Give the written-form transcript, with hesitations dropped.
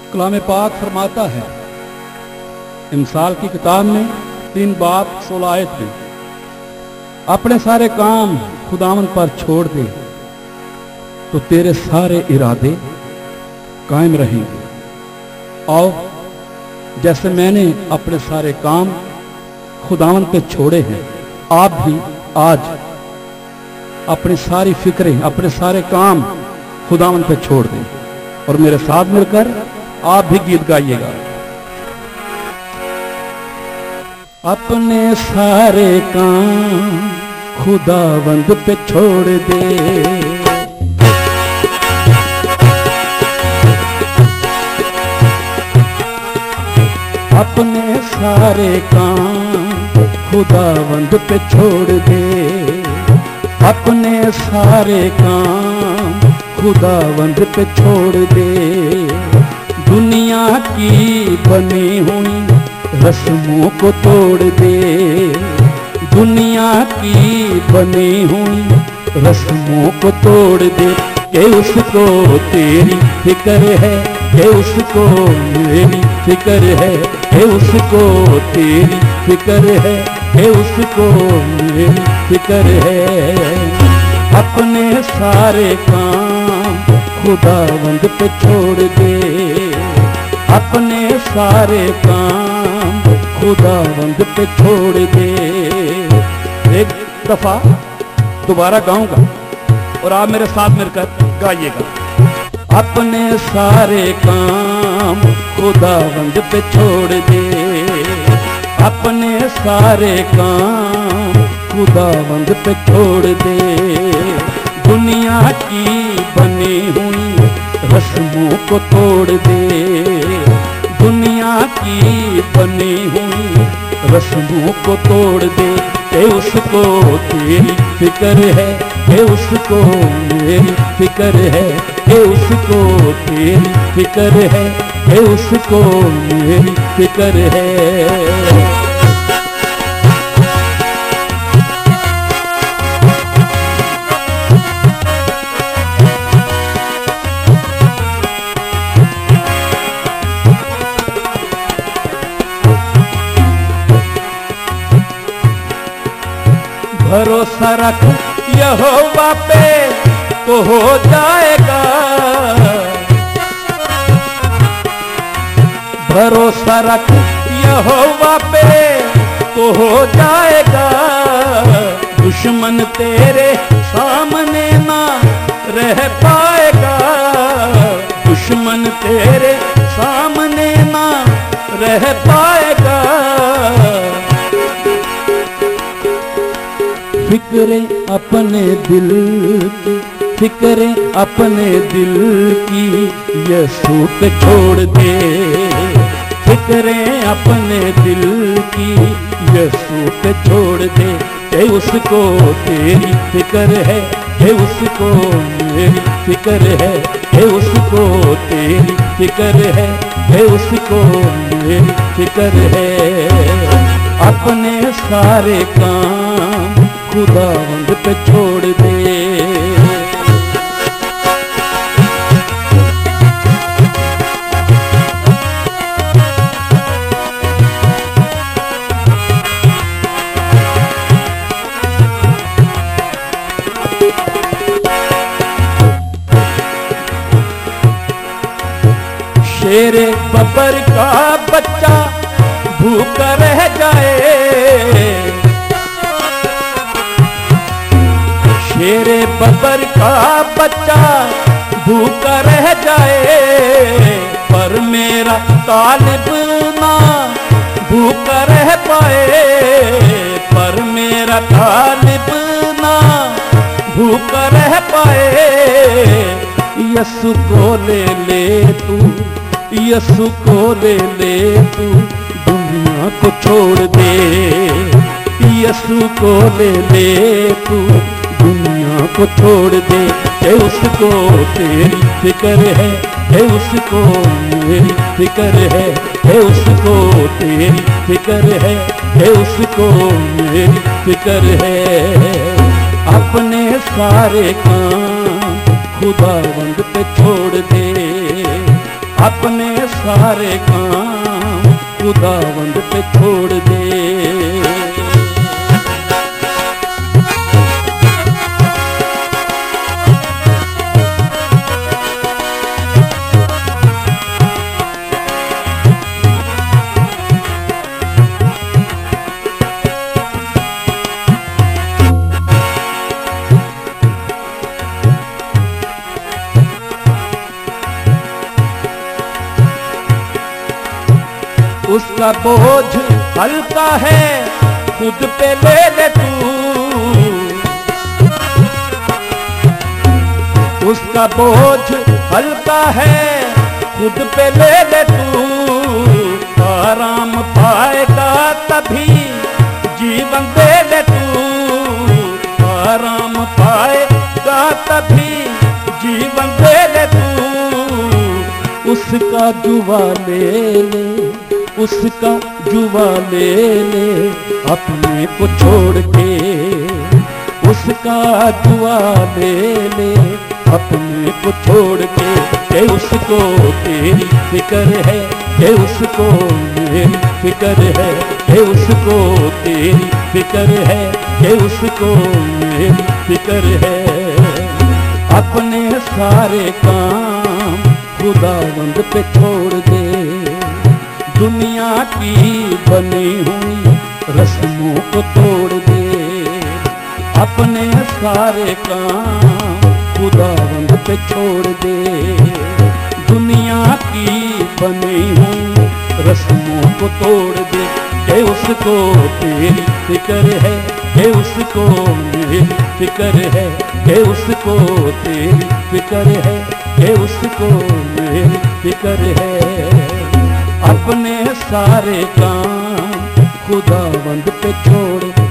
कलाम पाक फरमाता है इमसाल की किताब में 3 बाब 16 आयत में, अपने सारे काम खुदावन पर छोड़ दे तो तेरे सारे इरादे कायम रहेंगे। और जैसे मैंने अपने सारे काम खुदावन पे छोड़े हैं, आप भी आज अपनी सारी फिक्रें, अपने सारे काम खुदावन पे छोड़ दें और मेरे साथ मिलकर आप भी गीत गाइएगा। अपने सारे काम खुदावंद पे छोड़ दे, अपने सारे काम खुदावंद पे छोड़ दे, अपने सारे काम खुदावंद पे छोड़ दे। दुनिया की बनी हुई रस्मों को तोड़ दे, दुनिया की बनी हुई रस्मों को तोड़ दे। कि उसको तेरी फिक्र है, कि उसको मेरी फिक्र है, कि उसको तेरी फिक्र है, कि उसको मेरी फिक्र है। अपने सारे काम खुदावंद पे छोड़ दे, अपने सारे काम खुदावंद पे छोड़ दे। एक दफा दोबारा गाऊंगा और आप मेरे साथ मिलकर गाइएगा। अपने सारे काम खुदावंद पे छोड़ दे, अपने सारे काम खुदावंद पे छोड़ दे। दुनिया की बनी हुई रस्मों को तोड़ दे, दुनिया की बनी हुई रस्मों को तोड़ दे। कि उसको तेरी फिक्र है, कि उसको मेरी फिक्र है, कि उसको तेरी फिक्र है, कि उसको मेरी फिक्र है। भरोसा रख यहोवा पे तो हो जाएगा, भरोसा रख यहोवा पे तो हो जाएगा। दुश्मन तेरे सामने ना रह पाएगा, दुश्मन तेरे सामने ना रह पाएगा। फिक्रें अपने दिल की, फिक्रें अपने दिल की यीशु पे छोड़ दे, फिक्रें अपने दिल की यीशु पे छोड़ दे। कि उसको तेरी फिक्र है, कि उसको मेरी फिक्र है, कि उसको तेरी फिक्र है, कि उसको मेरी फिक्र है। अपने सारे काम खुदावंद पे छोड़ दे। शेरे बबर का बच्चा भूखा रह जाए, शेरे बबर का बच्चा भूखा रह जाए। पर मेरा तालिब ना भूखा रह पाए, पर मेरा तालिब ना भूखा रह पाए। यीशु को ले ले तू, यीशु को ले ले तू, दुनिया को छोड़ दे। यीशु को ले ले तू, दुनिया को छोड़ दे। कि उसको तेरी फिक्र है, कि उसको मेरी फिक्र है, कि उसको तेरी फिक्र है, कि उसको मेरी फिक्र है। अपने सारे काम खुदावंद पे छोड़ दे, अपने सारे काम खुदावंद पे छोड़ दे। उसका बोझ हल्का है खुद पे ले ले तू, उसका बोझ हल्का है खुद पे ले ले तू। आराम पाएगा तभी जीवन दे ले तू, आराम पाएगा तभी जीवन दे ले तू। उसका जुआ ले ले, उसका जुआ ले ले अपने को छोड़ के, उसका जुआ ले ले अपने को छोड़ के। के उसको तेरी फिक्र है, के उसको मेरी फिक्र है, के उसको तेरी फिक्र है, के उसको मेरी फिक्र है। अपने सारे काम खुदावंद पे छोड़ दे। दुनिया की बनी हुई रस्मों को तोड़ दे, अपने सारे काम खुदावंद पे छोड़ दे। दुनिया की बनी हुई रस्मों को तोड़ दे। के उसको तेरी फिक्र है, के उसको मेरी फिक्र है, के उसको तेरी फिक्र है, के उसको मेरी फिक्र है। अपने सारे काम खुदावंद पे छोड़